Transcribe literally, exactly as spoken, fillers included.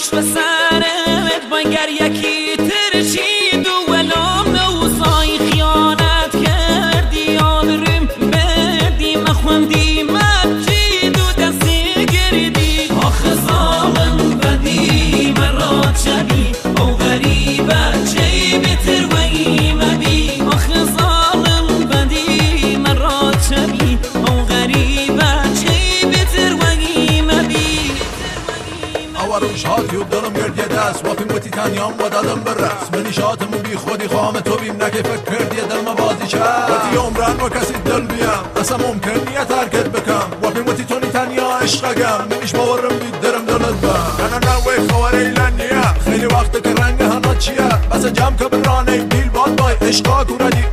پشت سرت بانگر یکی ترشید و ولام نوزای خیانت کردی آدرم بدی مخوندی مجید و دستی گردی آخه ظالم بدی مرات شبی او غریبت چی بتر و ایمبی آخه ظالم بدی مرات شبی او غریبت چی بتر و ایمبی روش هاتی و دلم گرد یه دست وافیم و تیتانیام و دادم برس منی شاتمو بی خودی خواهم تو بیم نکه فکر کرد یه دل ما بازی کرد وقتی عمران و کسی دل بیم اصلا ممکن نیه ترکت بکم وافیم و تیتونی تنیا عشقگم منیش باورم بید درم دلت بم نه نه نه وی خوار ایلن نیه خیلی وقت که رنگ هنا چیه بس جمع که برانه بیل باد بای عشقا کوردی